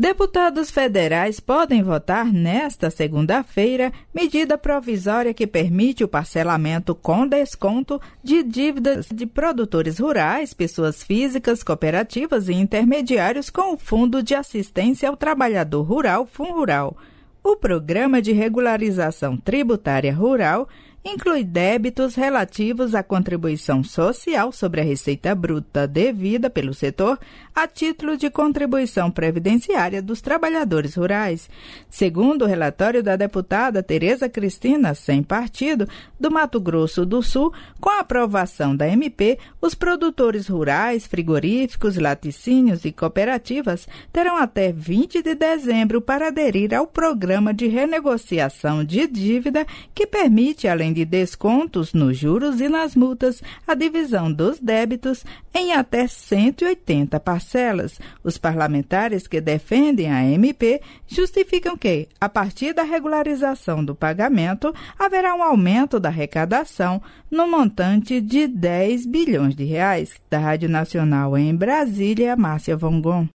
Deputados federais podem votar nesta segunda-feira medida provisória que permite o parcelamento com desconto de dívidas de produtores rurais, pessoas físicas, cooperativas e intermediários com o Fundo de Assistência ao Trabalhador Rural, FUNRURAL. O Programa de Regularização Tributária Rural inclui débitos relativos à contribuição social sobre a receita bruta devida pelo setor a título de contribuição previdenciária dos trabalhadores rurais. Segundo o relatório da deputada Tereza Cristina, sem partido, do Mato Grosso do Sul, com a aprovação da MP, os produtores rurais, frigoríficos, laticínios e cooperativas terão até 20 de dezembro para aderir ao programa de renegociação de dívida que permite, além de descontos nos juros e nas multas, a divisão dos débitos em até 180 parcelas. Os parlamentares que defendem a MP justificam que, a partir da regularização do pagamento, haverá um aumento da arrecadação no montante de R$ 10 bilhões. Da Rádio Nacional em Brasília, Márcia Vongon.